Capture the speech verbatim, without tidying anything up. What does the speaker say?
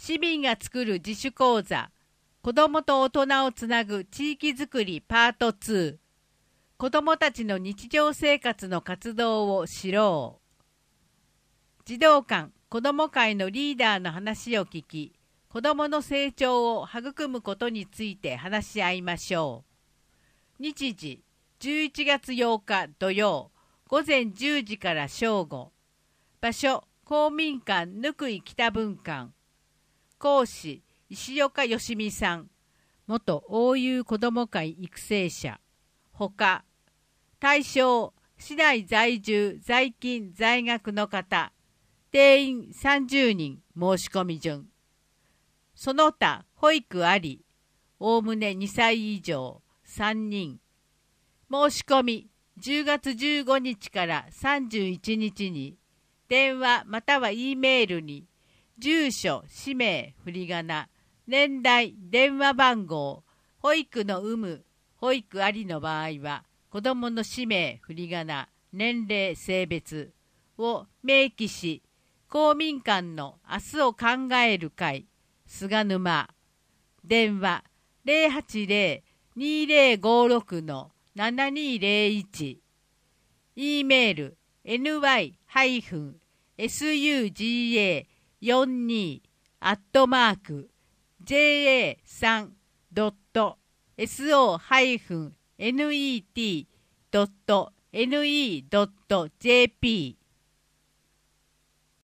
市民が作る自主講座、子どもと大人をつなぐ地域づくりパートツー、子どもたちの日常生活の活動を知ろう。児童館、子ども会のリーダーの話を聞き、子どもの成長を育むことについて話し合いましょう。日時、じゅういちがつようか土曜、ごぜんじゅうじから正午。場所、公民館ぬくい北分館。講師、石岡よしみさん。元大友子ども会育成者。ほか、対象、市内在住、在勤、在学の方。定員さんじゅうにん申し込み順。その他、保育あり。おおむねにさい以上、さんにん。申し込み、じゅうがつじゅうごにちからさんじゅういちにちに、電話または E メールに、住所、氏名、振り仮名、年代、電話番号、保育の有無、保育ありの場合は、子どもの氏名、振り仮名、年齢、性別を明記し、公民館の明日を考える会、菅沼、電話 ゼロはちゼロ にゼロごろく ななにゼロいち、E メール エヌワイ エスユージーエーよんじゅうに アットマーク ジェーエースリー ドット エスオー ネット ドット エヌイー ドット ジェーピー